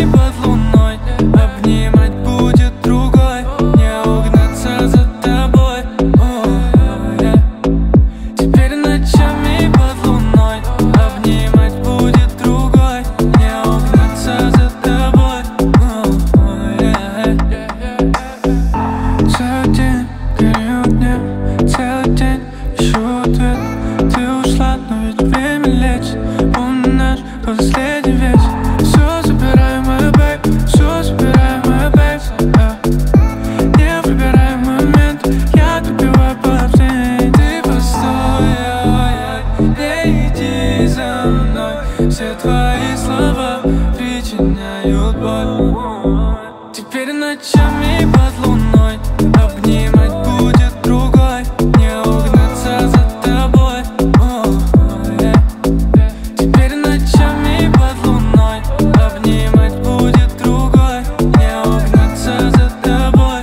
под луной обнимать будет другой, не угнаться за тобой. Теперь ночами под луной обнимать будет другой, не угнаться за тобой. Целый день горю днем, целый день ищу ответ. Ты ушла, но ведь время лечит. Помню наш последний вечер. Все забирай, моя бэйб, все забирай, моя бэйб. Не выбирай момент, я добиваю последний. Ты постой, не иди за мной. Все твои слова причиняют боль. Теперь ночами под луной обнимать будет другой, не угнаться за тобой. Теперь ночами под луной обнимать будет другой, не угнаться за тобой.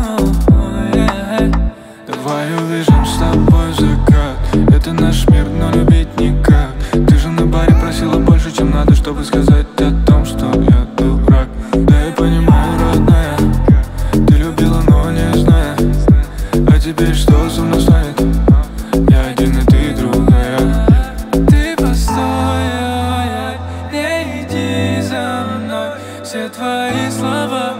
Давай увижем с тобой закат. Это наш мир, но любить никак. Ты же на баре просила больше, чем надо, чтобы сказать о том, что я дурак. Да я понимаю, родная, ты любила, но не зная. А теперь что со мной станет? Я один, и ты другая. Ты постой, не иди за мной. Все твои слова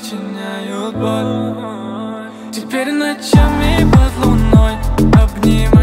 причиняют боль. Теперь ночами под луной обнимать